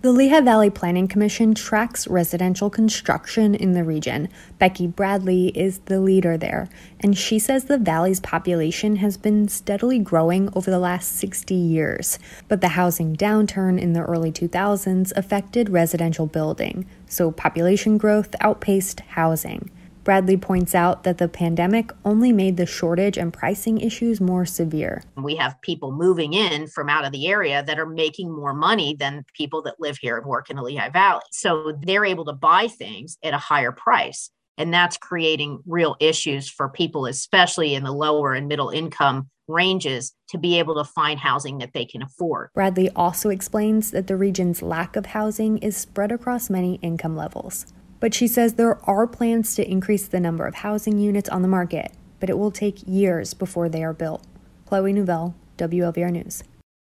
The Lehigh Valley Planning Commission tracks residential construction in the region. Becky Bradley is the leader there, and she says the valley's population has been steadily growing over the last 60 years. But the housing downturn in the early 2000s affected residential building, so population growth outpaced housing. Bradley points out that the pandemic only made the shortage and pricing issues more severe. We have people moving in from out of the area that are making more money than people that live here and work in the Lehigh Valley. So they're able to buy things at a higher price. And that's creating real issues for people, especially in the lower and middle income ranges, to be able to find housing that they can afford. Bradley also explains that the region's lack of housing is spread across many income levels. But she says there are plans to increase the number of housing units on the market, but it will take years before they are built. Chloe Nouvelle, WLVR News.